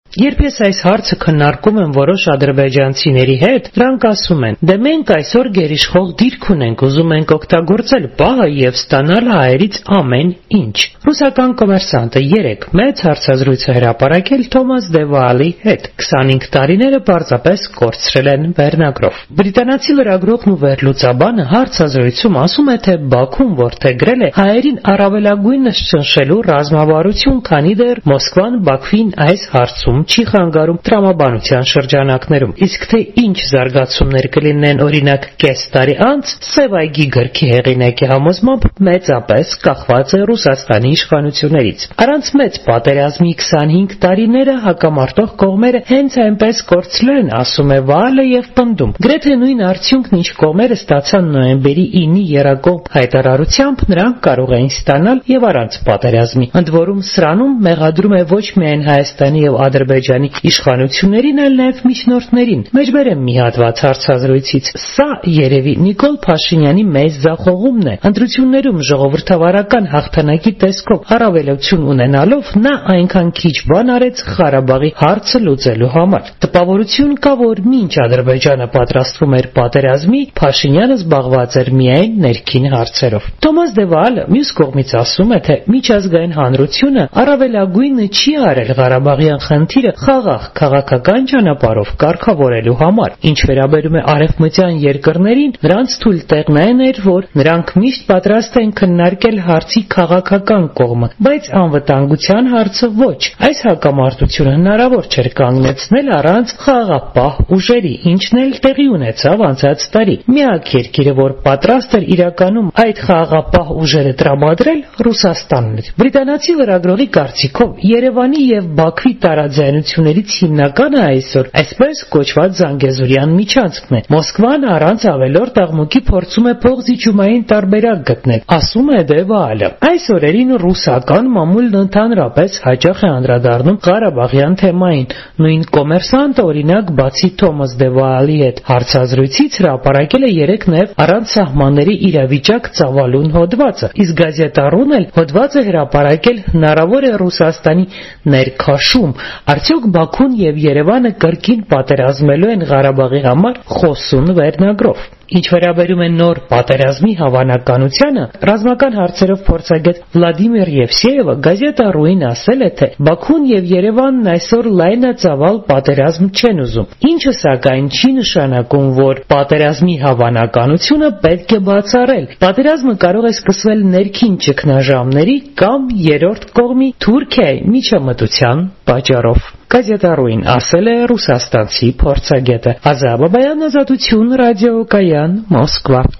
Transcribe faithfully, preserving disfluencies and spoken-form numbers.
Երբ ես այս հարցը քննարկում եմ որոշ ադրբեջանցիների հետ, նրանք ասում են. «Դե մենք այսօր գերիշխող դիրք ունենք, ուզում ենք օգտագործել պահը եւ ստանալ հայերից ամեն ինչ»։ Ռուսական կոմերսանտը երեկ մեծ հարցազրույց է հրապարակել Թոմաս դե Վաալի հետ։ քսանհինգ տարիները պարզապես կորցրել են վերնագրով։ Բրիտանացի լրագրողն ու վերլուծաբանը հարցազրույցում ասում է, թե Բաքուն որդեգրել է հայերին առավելագույնս ճնշելու ռազմավարություն, քանի դեռ Մոսկվան Բաքվին այս հարցում չի խանգարում տրամաբանության շրջանակներում։ Իսկ թե ինչ զարգացումներ կլինեն օրինակ կես տարի անց, Սև այգի գրքի հեղինակի համոզմամբ մեծապես կախված է Ռուսաստանի իշխանություններից։ Առանց մեծ պատերազմի քսանհինգ տարիները հակամարտող կողմերը հենց այնպես կորցրել են, ասում է Վալը եւ պնդում. գրեթե նույն արդյունքն ինչ կողմերը ստացան նոյեմբերի ինի եռակողմ հայտարարությամբ, նրանք կարող էին ստանալ եւ առանց պատերազմի։ Ընդ որում սրանում մեղադրում է ոչ միայն Հայաստանի եւ Ադրբեջանի իշխանություններին, այլ նաև միջնորդներին։ Մեջբերեմ մի հատված հարցազրույցից։ Սա երևի Նիկոլ Փաշինյանի մեծ ձախողումն է։ Ընտրություններում ժողովրդավարական հաղթանակի տեսքով առավելություն ունենալով նա այնքան քիչ բան արեց Ղարաբաղի հարցը լուծելու համար։ Տպավորություն կա, որ մինչ Ադրբեջանը պատրաստվում էր պատերազմի, Փաշինյանը զբաղված էր միայն ներքին հարցերով։ Թոմաս դե Վալը մյուս կողմից ասում է, թե միջազգային հանրությունը առավելագույնը չի արել Ղարաբաղյան խնդիրը խաղաղ քաղաքական ճանապարհով կարգավորելու համար։ Ինչ վերաբերում է արևմտյան երկրներին, նրանց թույլ տեղն էր, որ նրանք միշտ պատրաստ են քննարկել հարցի քաղաքական կողմը, բայց անվտանգության հարցը ոչ։ Այս հակամարտությունը հնարավոր չէր կանգնեցնել առանց խաղաղապահ ուժերի, ինչն էլ տեղի ունեցավ անցած տարի։ Միակ երկիրը, որ պատրաստ էր իրականում այդ խաղաղապահ ուժերը տրամադրել, Ռուսաստանն էր։ Բրիտանացի լրագրողի կարծիքով Երևանի եւ Բաքվի տարաձայնություններից հիմնականը այսօր այսպես կոչված Զանգեզուրյան միջանցքն է։ Մոսկվան առանց ավելորդ աղմուկի փորձում է փոխզիջումային տարբերակ գտնել, ասում է դե Վալը։ Այս օրերին ռուսական մամուլն ընդհանրապես հաճախ է անդրադառնում Ղարաբաղյան թեմային։ Նույն կոմերսանտը օրինակ բացի Թոմաս դե Վալի հետ հարցազրույցից հրապարակել է երեք նաև առանց սահմանների իրավիճակ ծավալուն հոդվածը, իսկ գազետառուն էլ հոդված է հրապարակել հնարավոր է Ռուսաստանի ներքաշում, արդյոք Բաքուն եւ Երևանը կրկին պատերազմելու են Ղարաբաղի համար խոսուն վերնագրով։ Ինչ վերաբերում է նոր պատերազմի հավանականությանը, ռազմական հարցերով փորձագետ Վլադիմիր Եվսեևը գազետա.ru-ին ասել է, թե Բաքուն եւ Երևանն այսօր լայնածավալ պատերազմ չեն ուզում, ինչը սակայն չի նշանակում, որ պատերազմի հավանականությունը պետք է բացառել։ Պատերազմը կարող է սկսվել ներքին ճգնաժամերի կամ երրորդ կողմի Թուրքիայի միջամտության պատճառով։ Գազետա.ru-ին ասել է ռուսաստանցի փորձագետը։ Ազա Բաբայան, Ազատություն, ռադիոկայան, Մոսկվա։